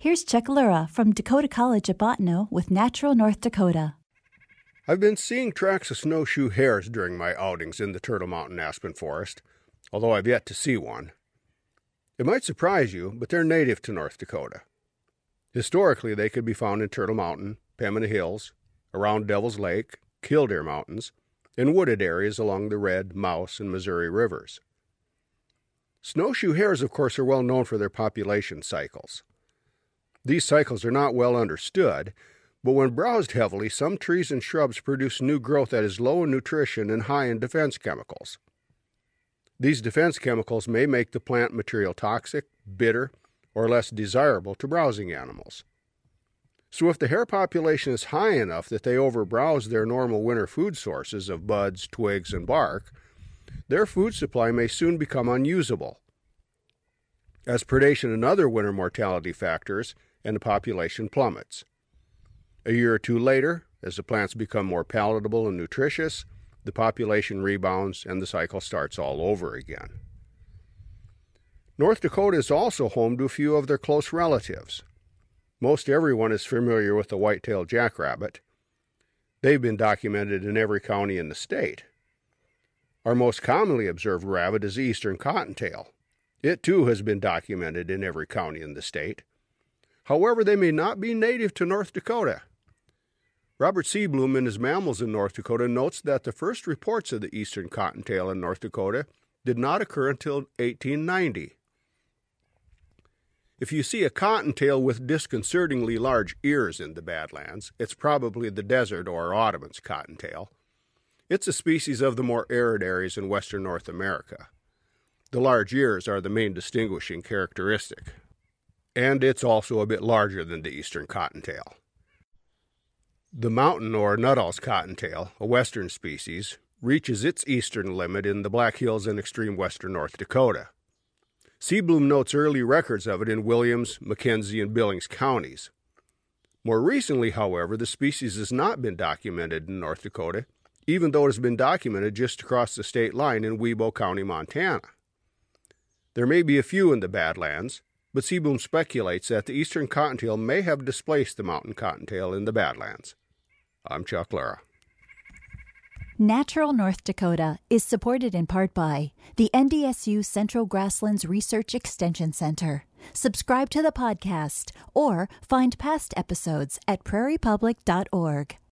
Here's Chuck Lura from Dakota College at Bottineau with Natural North Dakota. I've been seeing tracks of snowshoe hares during my outings in the Turtle Mountain aspen forest, although I've yet to see one. It might surprise you, but they're native to North Dakota. Historically, they could be found in Turtle Mountain, Pembina Hills, around Devil's Lake, Killdeer Mountains, and wooded areas along the Red, Mouse, and Missouri rivers. Snowshoe hares, of course, are well known for their population cycles. These cycles are not well understood, but when browsed heavily, some trees and shrubs produce new growth that is low in nutrition and high in defense chemicals. These defense chemicals may make the plant material toxic, bitter, or less desirable to browsing animals. So if the hare population is high enough that they overbrowse their normal winter food sources of buds, twigs, and bark, their food supply may soon become unusable, as predation and other winter mortality factors and the population plummets. A year or two later, as the plants become more palatable and nutritious, the population rebounds and the cycle starts all over again. North Dakota is also home to a few of their close relatives. Most everyone is familiar with the white-tailed jackrabbit. They've been documented in every county in the state. Our most commonly observed rabbit is the eastern cottontail. It too has been documented in every county in the state. However, they may not be native to North Dakota. Robert Seablum, in his Mammals in North Dakota, notes that the first reports of the eastern cottontail in North Dakota did not occur until 1890. If you see a cottontail with disconcertingly large ears in the Badlands, it's probably the desert or Audubon's cottontail. It's a species of the more arid areas in western North America. The large ears are the main distinguishing characteristic. And it's also a bit larger than the eastern cottontail. The mountain or Nuttall's cottontail, a western species, reaches its eastern limit in the Black Hills in extreme western North Dakota. Seablum notes early records of it in Williams, McKenzie, and Billings counties. More recently, however, the species has not been documented in North Dakota, even though it has been documented just across the state line in Webo County, Montana. There may be a few in the Badlands, but Seablum speculates that the eastern cottontail may have displaced the mountain cottontail in the Badlands. I'm Chuck Lura. Natural North Dakota is supported in part by the NDSU Central Grasslands Research Extension Center. Subscribe to the podcast or find past episodes at prairiepublic.org.